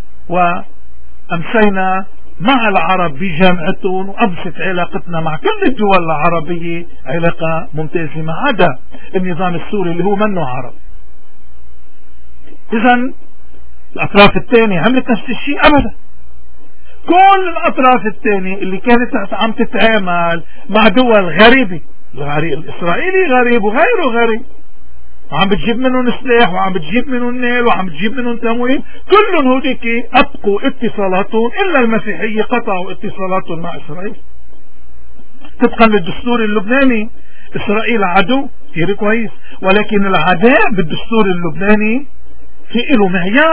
وأمسينا مع العرب بجامعتهم، وأمست علاقتنا مع كل الدول العربية علاقة ممتازة ما عدا النظام السوري اللي هو منه عرب. إذن الأطراف الثانية عملت نفس الشيء؟ أبدا. كل الأطراف الثانية اللي كانت عم تتعامل مع دول غريبة، الإسرائيلي غريب وغيره غريب، وعم بتجيب منهم سلاح وعم بتجيب منهم نيل وعم بتجيب منهم تمويل، كلهم هوديك أبقوا اتصالاتهم، إلا المسيحية قطعوا اتصالاتهم مع إسرائيل طبقا للدستور اللبناني. إسرائيل عدو كثير كويس، ولكن العداء بالدستور اللبناني في له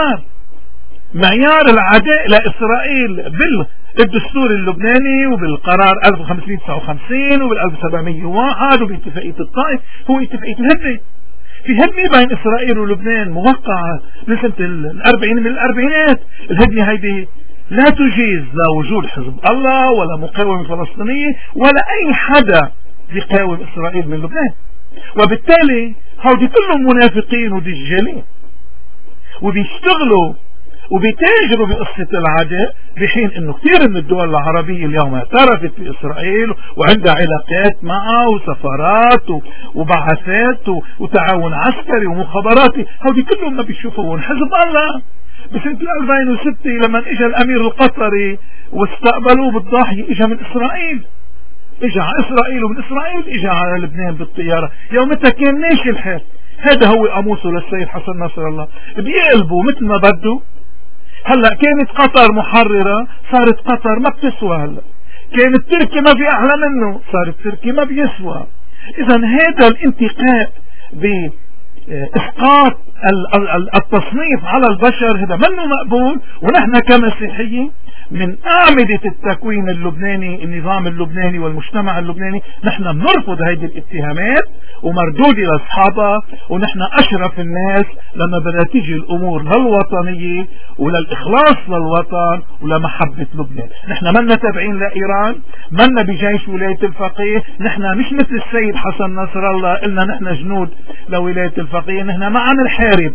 معيار العداء لإسرائيل بالدستور اللبناني وبالقرار 1559 وبال1701 وباتفاقية الطائف، هو اتفاقية الهدنة. في هدنة بين إسرائيل ولبنان موقعة من سنة 40 من الأربعينات. الهدنة هيدي لا تجيز لا وجود حزب الله ولا مقاومة فلسطينية ولا أي حدا يقاوم إسرائيل من لبنان، وبالتالي هودي كلهم منافقين ودجالين وبيشتغلوا وبيتاجروا بقصة العداء، بحين انه كثير من الدول العربية اليوم اعترفت بإسرائيل وعندها علاقات معها وسفارات وبعثات وتعاون عسكري ومخابراتي، هودي كلهم ما بيشوفون حزب الله. بسنة 2006 لما اجى الامير القطري واستقبلوه بالضاحية اجى من اسرائيل، اجى على اسرائيل ومن اسرائيل اجى على لبنان بالطيارة. يومتها كان ماشي الحال. هذا هو قاموسه للسيد حسن نصر الله، بيقلبوا مثل ما بده. هلا كانت قطر محررة، صارت قطر ما بتسوى. هلا كانت تركيا ما في احلى منه، صارت تركيا ما بيسوى. اذا هذا الانتقاء باسقاط التصنيف على البشر هذا منه مقبول. ونحن كمسيحيين من أعمدة التكوين اللبناني، النظام اللبناني والمجتمع اللبناني، نحن بنرفض هذه الاتهامات ومردودة لأصحابها. ونحن أشرف الناس لما بدها تيجي الأمور للوطنية وللإخلاص للوطن ولمحبة لبنان. نحن منا تابعين لإيران، منا بجيش ولاية الفقيه، نحن مش مثل السيد حسن نصر الله قلنا نحن جنود لولاية الفقيه. نحن ما عم نحارب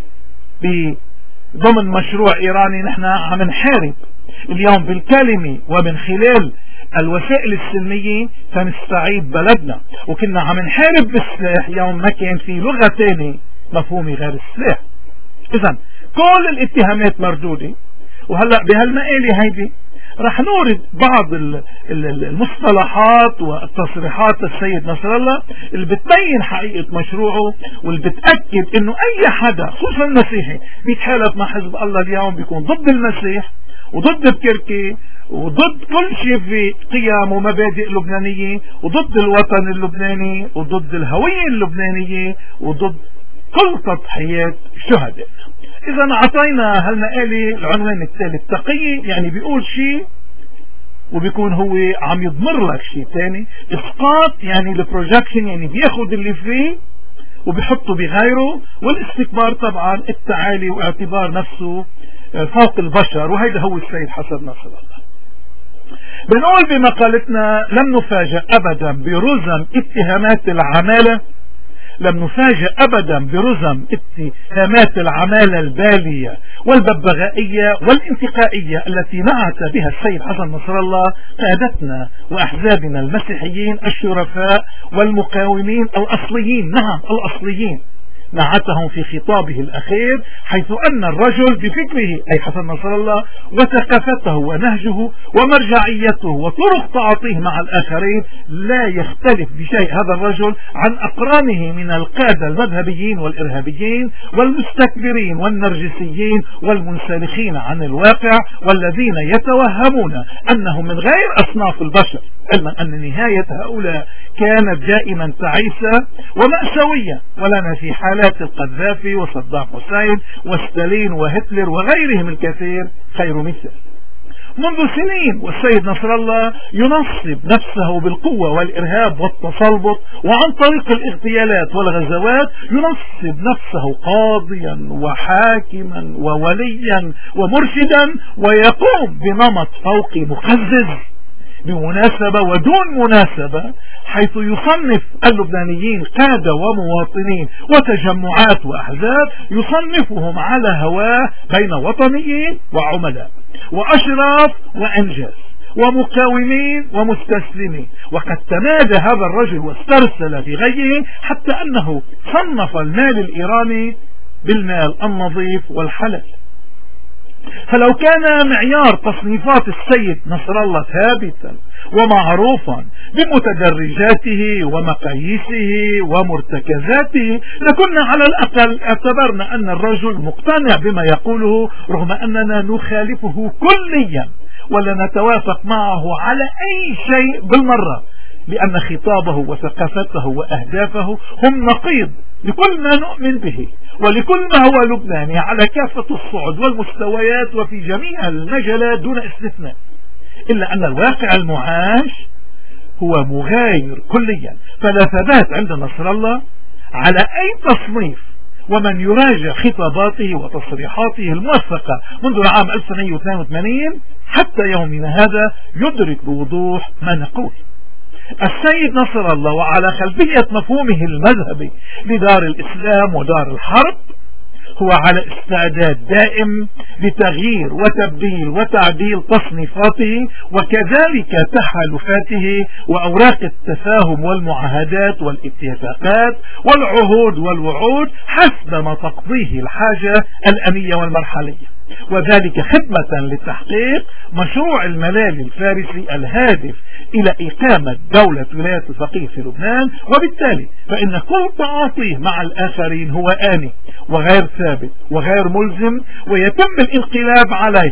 ضمن مشروع إيراني، نحن عم نحارب اليوم بالكلمة ومن خلال الوسائل السلمية فنستعيد بلدنا. وكنا عم نحارب بالسلاح يوم ما كان في لغة تانية مفهومة غير السلاح. إذن كل الاتهامات مردودة. وهلأ بهالمقالة هيدي رح نورد بعض المصطلحات والتصريحات السيد نصر الله اللي بتبين حقيقة مشروعه واللي بتأكد انه اي حدا خصوصا المسيحي بيتحالف مع حزب الله اليوم بيكون ضد المسيح وضد التركي وضد كل شيء في قيم ومبادئ لبنانية وضد الوطن اللبناني وضد الهوية اللبنانية وضد كل تضحيات شهداء. اذا اعطينا هالمقالة العنوان التالي التقية، يعني بيقول شيء وبيكون هو عم يضمر لك شيء تاني. اسقاط يعني البروجكشن، يعني بياخد اللي فيه وبيحطه بغيره. والاستكبار طبعا التعالي واعتبار نفسه فوق البشر، وهيدا هو السيد حسن نصر الله. بنقول بمقالتنا لم نفاجأ ابدا برزم اتهامات العمالة، لم نفاجأ ابدا برزم اتهامات العمالة البالية والببغائية والانتقائية التي نعت بها السيد حسن نصر الله قادتنا واحزابنا المسيحيين الشرفاء والمقاومين الاصليين. نعم الاصليين، نعتهم في خطابه الأخير حيث أن الرجل بفكره أي حسن نصر الله وثقافته ونهجه ومرجعيته وطرق تعاطيه مع الآخرين لا يختلف بشيء هذا الرجل عن أقرانه من القادة المذهبيين والإرهابيين والمستكبرين والنرجسيين والمنسلخين عن الواقع والذين يتوهمون أنهم من غير أصناف البشر، علما أن نهاية هؤلاء كانت دائما تعيسة ومأساوية. ولنا في حالات القذافي وصدام حسين وستالين وهتلر وغيرهم الكثير خير مثال. منذ سنين والسيد نصر الله ينصب نفسه بالقوة والإرهاب والتسلط، وعن طريق الاغتيالات والغزوات ينصب نفسه قاضيا وحاكما ووليا ومرشدا، ويقوم بنمط فوقي مقزز بمناسبة ودون مناسبة، حيث يصنف اللبنانيين قادة ومواطنين وتجمعات وأحزاب، يصنفهم على هواه بين وطنيين وعملاء وأشراف وأنجاز ومقاومين ومستسلمين. وقد تمادى هذا الرجل واسترسل في غيه حتى أنه صنف المال الإيراني بالمال النظيف والحلال. فلو كان معيار تصنيفات السيد نصر الله ثابتا ومعروفا بمتدرجاته ومقاييسه ومرتكزاته، لكنا على الأقل اعتبرنا أن الرجل مقتنع بما يقوله، رغم أننا نخالفه كليا ولا نتوافق معه على أي شيء بالمرة، لأن خطابه وثقافته وأهدافه هم نقيض لكل ما نؤمن به ولكل ما هو لبناني على كافة الصعد والمستويات وفي جميع المجالات دون استثناء. إلا أن الواقع المعاش هو مغاير كليا، فلا ثبات عند نصر الله على أي تصنيف. ومن يراجع خطاباته وتصريحاته الموثقة منذ العام 1982 حتى يومنا هذا يدرك بوضوح ما نقول. السيد نصر الله وعلى خلفية مفهومه المذهبي لدار الإسلام ودار الحرب هو على استعداد دائم لتغيير وتبديل وتعديل تصنيفاته وكذلك تحالفاته وأوراق التفاهم والمعاهدات والاتفاقات والعهود والوعود حسب ما تقضيه الحاجة الأنية والمرحلية، وذلك خدمة لتحقيق مشروع الملالي الفارسي الهادف إلى إقامة دولة ولاية الفقيه في لبنان. وبالتالي فإن كل تعاطيه مع الآخرين هو آني وغير ثابت وغير ملزم، ويتم الانقلاب عليه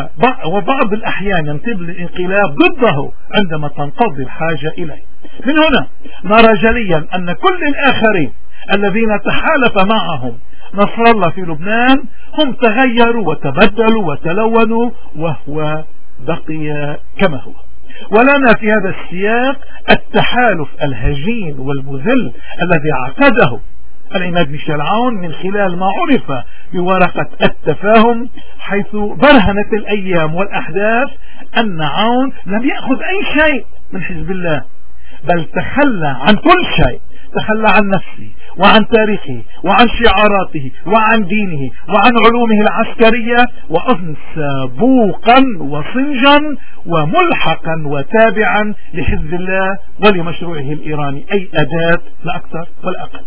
وبعض الأحيان يتم الانقلاب ضده عندما تنقضي الحاجة إليه. من هنا نرى جليا أن كل الآخرين الذين تحالف معهم نصر الله في لبنان هم تغيروا وتبدلوا وتلونوا وهو بقي كما هو. ولنا في هذا السياق التحالف الهجين والمذل الذي عقده العماد ميشيل عون من خلال ما عرف بورقة التفاهم، حيث برهنت الأيام والأحداث أن عون لم يأخذ أي شيء من حزب الله، بل تخلى عن كل شيء، تخلى عن نفسه وعن تاريخه وعن شعاراته وعن دينه وعن علومه العسكرية، وأنسى بوقا وصنجا وملحقا وتابعا لحزب الله ولمشروعه الإيراني، أي أداة لا أكثر ولا أقل.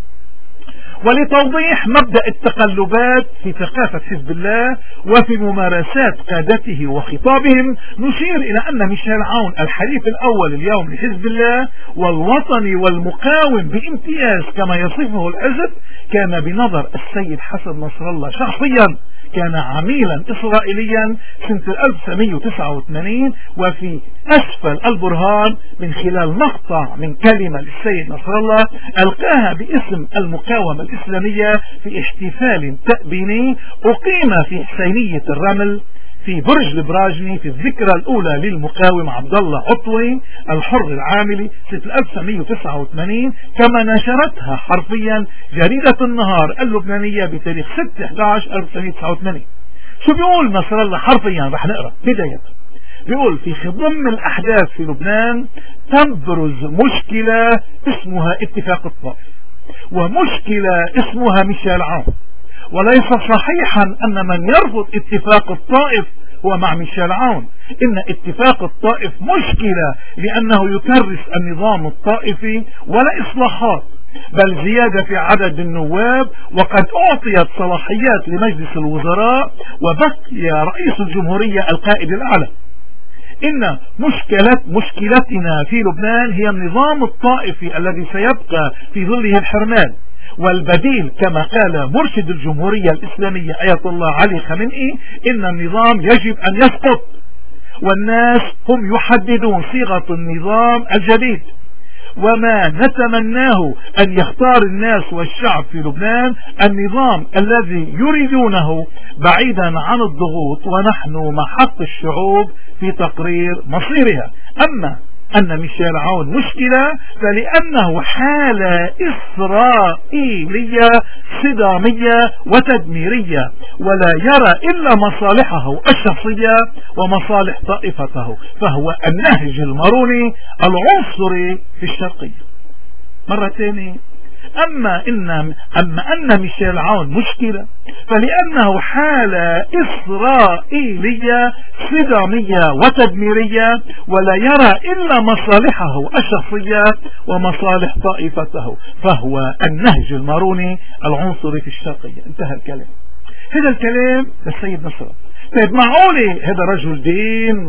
ولتوضيح مبدأ التقلبات في ثقافة حزب الله وفي ممارسات قادته وخطابهم، نشير إلى أن ميشيل عون الحليف الأول اليوم لحزب الله والوطني والمقاوم بامتياز كما يصفه الحزب، كان بنظر السيد حسن نصر الله شخصيا كان عميلا إسرائيليا سنة 1989. وفي أسفل البرهان من خلال مقطع من كلمة للسيد نصر الله ألقاها باسم المقاومة الإسلامية في احتفال تأبيني أقيم في حسينية الرمل في برج البراجني في الذكرى الأولى للمقاوم عبد الله عطوي الحر العاملي سنة 1989، كما نشرتها حرفيا جريدة النهار اللبنانية بتاريخ 6/11/1989. شو بيقول نصر الله حرفيا؟ رح نقرأ بداية. بيقول: في خضم الأحداث في لبنان تبرز مشكلة اسمها اتفاق الطائف، ومشكلة اسمها ميشيل عون، وليس صحيحا أن من يرفض اتفاق الطائف هو مع ميشيل عون. إن اتفاق الطائف مشكلة لأنه يكرس النظام الطائفي ولا إصلاحات، بل زيادة في عدد النواب، وقد أعطيت صلاحيات لمجلس الوزراء وبقي رئيس الجمهورية القائد الأعلى. إن مشكلتنا في لبنان هي النظام الطائفي الذي سيبقى في ظله الحرمان، والبديل كما قال مرشد الجمهورية الإسلامية آية الله علي خامنئي: إن النظام يجب أن يسقط، والناس هم يحددون صيغة النظام الجديد، وما نتمناه أن يختار الناس والشعب في لبنان النظام الذي يريدونه بعيدا عن الضغوط، ونحن مع حق الشعوب في تقرير مصيرها. أما أن ميشيل عون مشكلة فلأنه حالة إسرائيلية صدامية وتدميرية، ولا يرى إلا مصالحه الشخصية ومصالح طائفته، فهو النهج الماروني العنصري في الشرقية. مرة ثانية، أما أن ميشيل عون مشكلة فلأنه حالة إسرائيلية صدامية وتدميرية، ولا يرى إلا مصالحه الشخصية ومصالح طائفته، فهو النهج الماروني العنصري في الشرقية. انتهى الكلام. هذا الكلام للسيد نصر. طيب معقولة هذا رجل دين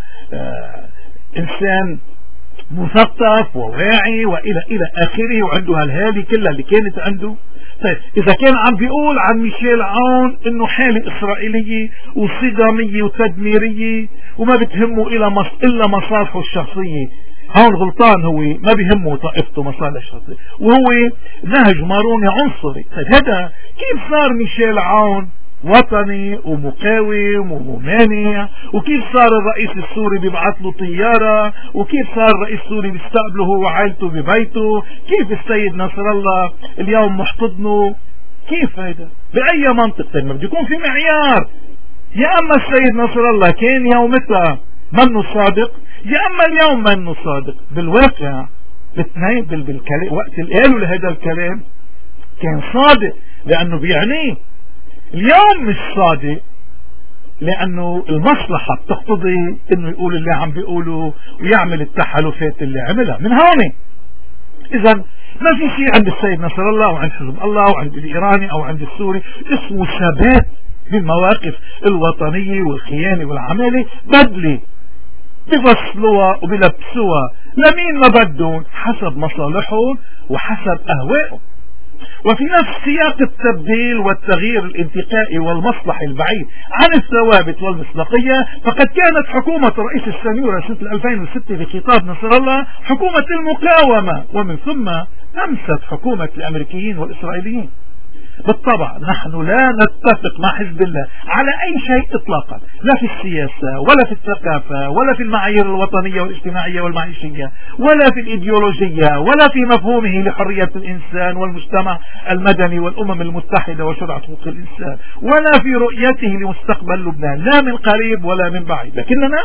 وإنسان مثقف وواعي وإلى آخره، وعنده هالهالي كلها اللي كانت عنده. طيب إذا كان عم بيقول عن ميشيل عون إنه حالة إسرائيلية وصدامية وتدميرية وما بتهمه إلا مصالحه الشخصية، هون غلطان. هو ما بيهمه طائفته مصالح الشخصية، وهو نهج ماروني عنصري. طيب هذا كيف صار ميشيل عون وطني ومقاوم وممانع؟ وكيف صار الرئيس السوري بيبعث له طيارة؟ وكيف صار الرئيس السوري بيستقبله هو وعائلته ببيته؟ كيف السيد نصر الله اليوم محتضنه؟ كيف هيدا؟ بأي منطق؟ ما بده يكون في معيار. يا أما السيد نصر الله كان يومتها منه صادق، يا أما اليوم منه صادق. بالواقع الاثنين وقت اللي قالوا لهذا الكلام كان صادق لأنه بيعنيه. اليوم مش صادق لأنه المصلحة بتقتضي انه يقول اللي عم بيقوله ويعمل التحالفات اللي عملها. من هون اذا ما في شيء عند السيد نصر الله وعند حزب الله وعند الإيراني او عند السوري اسمه ثبات بالمواقف الوطنية والخيانة والعمالة. بدلي بفصلوها وبلبسوها لمين ما بدهم حسب مصالحهم وحسب أهوائهم. وفي نفس سياق التبديل والتغيير الانتقائي والمصلحي البعيد عن الثوابت والمصداقية، فقد كانت حكومة الرئيس السنيورة سنة 2006 في خطاب نصر الله حكومة المقاومة، ومن ثم أمست حكومة الأمريكيين والإسرائيليين. بالطبع نحن لا نتفق مع حزب الله على أي شيء إطلاقا، لا في السياسة ولا في الثقافة ولا في المعايير الوطنية والاجتماعية والمعيشية ولا في الإيديولوجية ولا في مفهومه لحرية الإنسان والمجتمع المدني والأمم المتحدة وشرع حقوق الإنسان، ولا في رؤيته لمستقبل لبنان لا من قريب ولا من بعيد. لكننا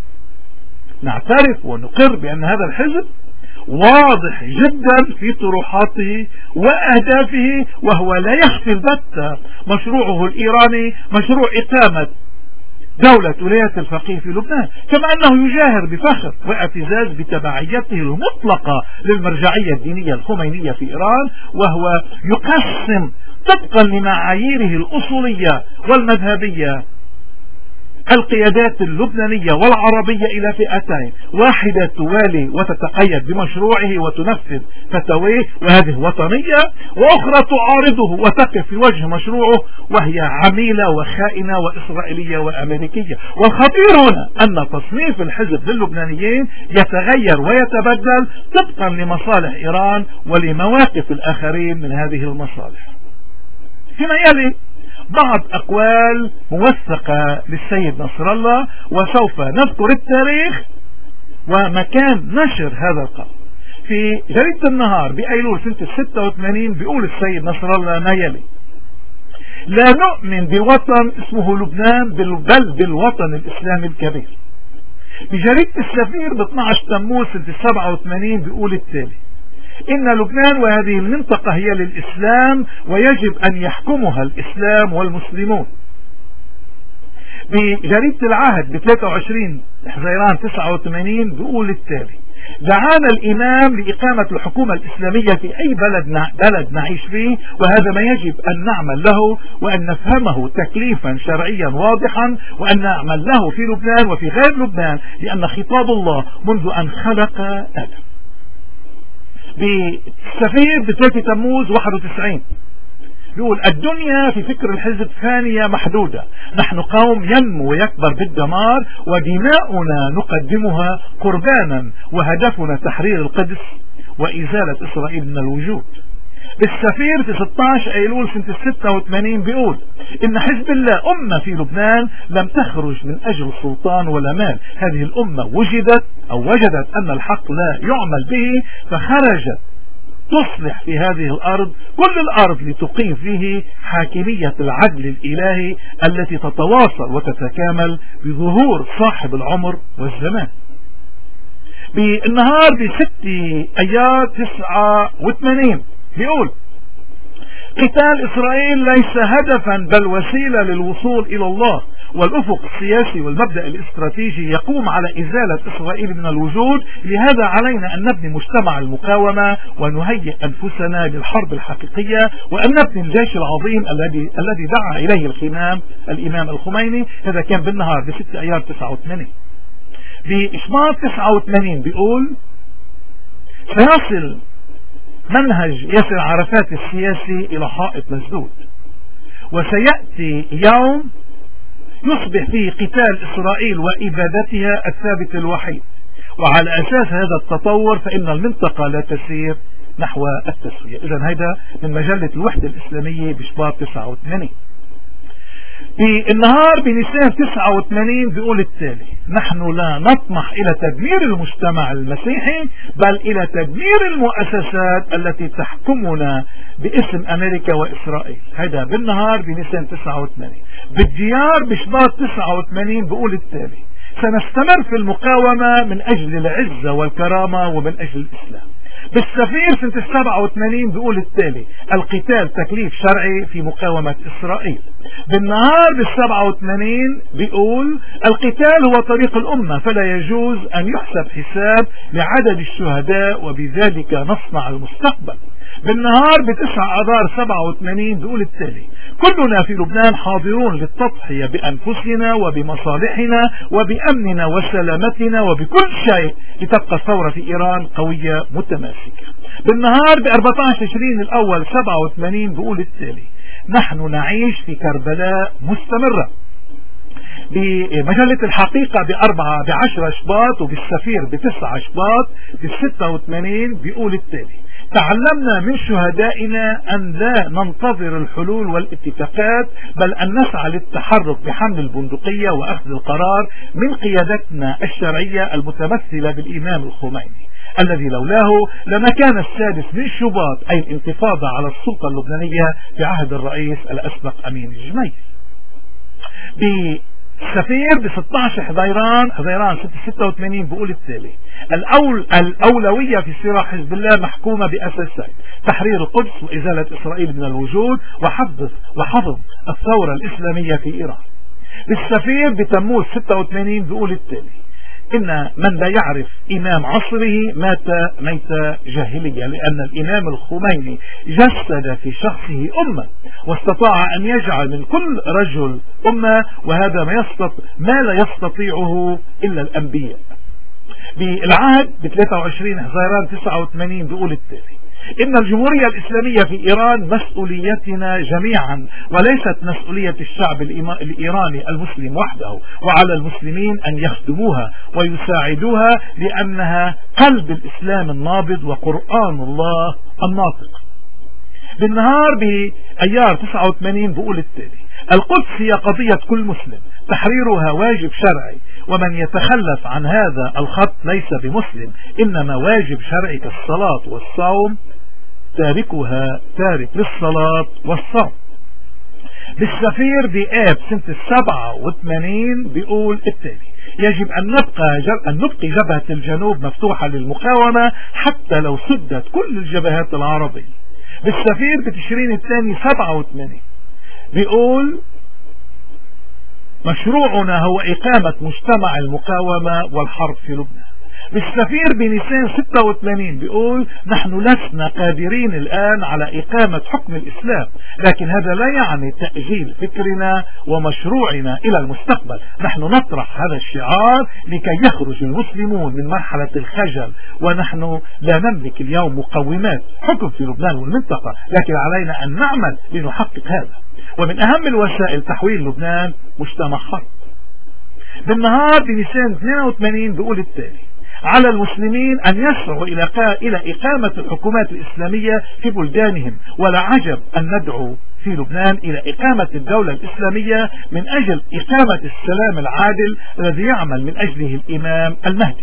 نعترف ونقر بأن هذا الحزب واضح جدا في طروحاته وأهدافه، وهو لا يخفي البتة مشروعه الإيراني مشروع إقامة دولة ولاية الفقيه في لبنان، كما أنه يجاهر بفخر واعتزاز بتبعيته المطلقة للمرجعية الدينية الخمينية في إيران، وهو يقسم طبقا لمعاييره الأصولية والمذهبية القيادات اللبنانية والعربية إلى فئتين، واحدة توالي وتتقيد بمشروعه وتنفذ فتاويه وهذه وطنية، وأخرى تعارضه وتقف في وجه مشروعه وهي عميلة وخائنة وإسرائيلية وأمريكية. والخطير هنا أن تصنيف الحزب للبنانيين يتغير ويتبدل طبقا لمصالح إيران ولمواقف الآخرين من هذه المصالح. فيما يلي بعض أقوال موثقة للسيد نصر الله، وسوف نذكر التاريخ ومكان نشر هذا القول. في جريدة النهار بأيلول سنة 86 بيقول السيد نصر الله ما يلي: لا نؤمن بوطن اسمه لبنان بل بالوطن الإسلامي الكبير. بجريدة السفير ب 12 تموز سنة 87 بيقول التالي: إن لبنان وهذه المنطقة هي للإسلام ويجب أن يحكمها الإسلام والمسلمون. بجريدة العهد ب 23 حزيران 89 بيقول التالي: دعانا الإمام لإقامة الحكومة الإسلامية في أي بلد نعيش فيه، وهذا ما يجب أن نعمل له وأن نفهمه تكليفا شرعيا واضحا، وأن نعمل له في لبنان وفي غير لبنان، لأن خطاب الله منذ أن خلق آدم. بالسفير ب 3 تموز 91 بيقول: الدنيا في فكر الحزب ثانية محدودة، نحن قوم ينمو ويكبر بالدمار ودماؤنا نقدمها قربانا، وهدفنا تحرير القدس وإزالة إسرائيل من الوجود. بالسفير في 16 أيلول سنة 86 بيقول إن حزب الله أمة في لبنان لم تخرج من أجل سلطان ولا مال. هذه الأمة وجدت أن الحق لا يعمل به فخرجت تصلح في هذه الأرض كل الأرض لتقيم فيه حاكمية العدل الإلهي التي تتواصل وتتكامل بظهور صاحب العمر والزمان. بالنهار ب6 أيار 89 بيقول قتال إسرائيل ليس هدفا بل وسيلة للوصول إلى الله، والأفق السياسي والمبدأ الاستراتيجي يقوم على إزالة إسرائيل من الوجود. لهذا علينا أن نبني مجتمع المقاومة ونهيئ أنفسنا للحرب الحقيقية، وأن نبني الجيش العظيم الذي دعا إليه الإمام الخميني. هذا كان بالنهار ب6 أيار 89. بإشباط 89 بيقول سيصل منهج ياسر عرفات السياسي إلى حائط مسدود، وسيأتي يوم يصبح فيه قتال إسرائيل وإبادتها الثابت الوحيد، وعلى أساس هذا التطور فإن المنطقة لا تسير نحو التسوية. إذن هذا من مجلة الوحدة الإسلامية بإشباط 89. بالنهار بنيسان 89 بيقول التالي: نحن لا نطمح إلى تدمير المجتمع المسيحي بل إلى تدمير المؤسسات التي تحكمنا باسم أمريكا وإسرائيل. هذا بالنهار بنيسان 89. بالديار بشباط 89 بيقول التالي: سنستمر في المقاومة من أجل العزة والكرامة ومن أجل الإسلام. بالسفير سنة 87 بيقول التالي: القتال تكليف شرعي في مقاومة إسرائيل. بالنهار بال87 بيقول: القتال هو طريق الأمة فلا يجوز أن يحسب حساب لعدد الشهداء وبذلك نصنع المستقبل. بالنهار ب9 أذار 87 بيقول التالي: كلنا في لبنان حاضرون للتضحية بأنفسنا وبمصالحنا وبأمننا وسلامتنا وبكل شيء لتبقى الثورة في إيران قوية متماسكة. بالنهار ب14 تشرين الأول 87 بيقول التالي: نحن نعيش في كربلاء مستمرة. بمجلة الحقيقة ب10 شباط وبالسفير ب9 شباط ب86 بيقول التالي: تعلمنا من شهدائنا أن لا ننتظر الحلول والاتفاقات بل أن نسعى للتحرك بحمل البندقية وأخذ القرار من قيادتنا الشرعية المتمثلة بالإمام الخميني الذي لولاه لما كان السادس من شباط أي الانتفاضة على السلطة اللبنانية في عهد الرئيس الأسبق أمين الجميل. سفير ب16 حزيران 86 بيقول التالي: الأولوية في صراع حزب الله محكومة بأساسين: تحرير القدس وإزالة إسرائيل من الوجود وحفظ الثورة الإسلامية في إيران. بالسفير بتموز 86 بيقول التالي: إن من لا يعرف إمام عصره مات ميتة جاهلية، لأن الإمام الخميني جسد في شخصه أمة واستطاع أن يجعل من كل رجل أمة، وهذا ما لا يستطيعه إلا الأنبياء. بالعهد ب23 حزيران 89 بيقول التالي: إن الجمهورية الإسلامية في إيران مسؤوليتنا جميعا وليست مسؤولية الشعب الإيراني المسلم وحده، وعلى المسلمين أن يخدموها ويساعدوها لأنها قلب الإسلام النابض وقرآن الله الناطق. بالنهار بأيار 89 بيقول التالي: القدس هي قضية كل مسلم، تحريرها واجب شرعي، ومن يتخلف عن هذا الخط ليس بمسلم، إنما واجب شرعي كالصلاة والصوم تاركها تارك للصلاة والصوم. بالسفير بآب سنة 87 بيقول التالي: يجب أن نبقي جبهة الجنوب مفتوحة للمقاومة حتى لو سدت كل الجبهات العربية. بالسفير بتشرين الثاني 87 بيقول: مشروعنا هو إقامة مجتمع المقاومة والحرب في لبنان. بالسفير بنيسان 86 بيقول: نحن لسنا قادرين الآن على إقامة حكم الإسلام، لكن هذا لا يعني تأجيل فكرنا ومشروعنا إلى المستقبل. نحن نطرح هذا الشعار لكي يخرج المسلمون من مرحلة الخجل، ونحن لا نملك اليوم مقومات حكم في لبنان والمنطقة، لكن علينا أن نعمل لنحقق هذا، ومن أهم الوسائل تحويل لبنان مجتمع حرب. بالنهار بنيسان 82 بيقول التالي: على المسلمين أن يسعوا إلى إقامة الحكومات الإسلامية في بلدانهم، ولا عجب أن ندعو في لبنان إلى إقامة الدولة الإسلامية من أجل إقامة السلام العادل الذي يعمل من أجله الإمام المهدي.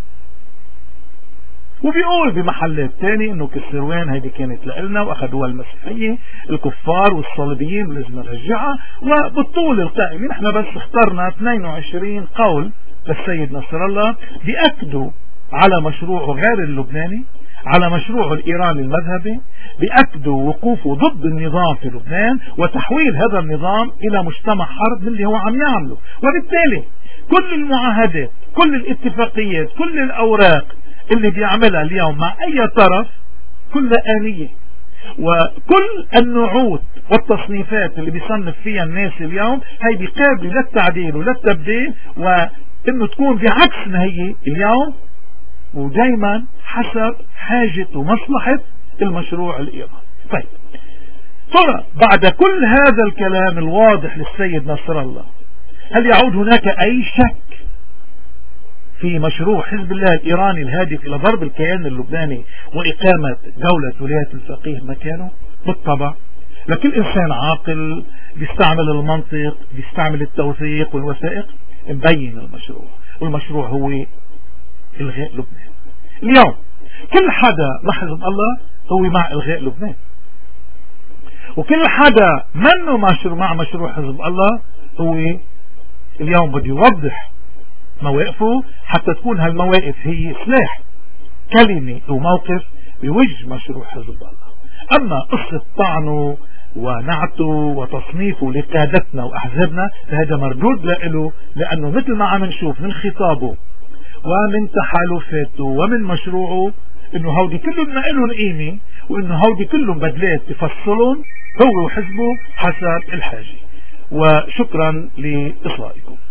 وبيقول بمحلات تاني انه كسروان هيدي كانت لنا واخذوها المسيحية الكفار والصليبيين ولازم نرجعها. وبالطول القائمة نحن بس اخترنا 22 قول للسيد نصر الله بيأكدوا على مشروعه غير اللبناني، على مشروعه الإيراني المذهبي، بيأكدوا وقوفه ضد النظام في لبنان وتحويل هذا النظام إلى مجتمع حرب من اللي هو عم يعمله. وبالتالي كل المعاهدات، كل الاتفاقيات، كل الأوراق اللي بيعملها اليوم مع أي طرف كلها آنية، وكل النعوت والتصنيفات اللي بيصنف فيها الناس اليوم هي بقابل للتعديل وللتبديل، وإنه تكون بعكس ما هي اليوم ودايما حسب حاجة ومصلحة المشروع الإيراني. طيب ترى بعد كل هذا الكلام الواضح للسيد نصر الله هل يعود هناك أي شك في مشروع حزب الله الإيراني الهادف إلى ضرب الكيان اللبناني وإقامة دولة ولاية الفقيه مكانه؟ بالطبع. لكل إنسان عاقل بيستعمل المنطق، بيستعمل التوثيق والوثائق مبين المشروع، والمشروع هو إلغاء لبنان. اليوم كل حدا مع حزب الله هو مع إلغاء لبنان، وكل حدا منه مع مشروع حزب الله هو اليوم بده يوضح مواقفه حتى تكون هالمواقف هي سلاح كلمة وموقف بوجه مشروع حزب الله. أما قصة طعنه ونعته وتصنيفه لقادتنا وأحزابنا فهذا مردود له، لأنه مثل ما عم نشوف من خطابه ومن تحالفاته ومن مشروعه إنه هودي كلهم لهم قيمة، وإنه هودي كلهم بدلات تفصلهم هو وحزبه حسب الحاجة. وشكرا لإصغائكم.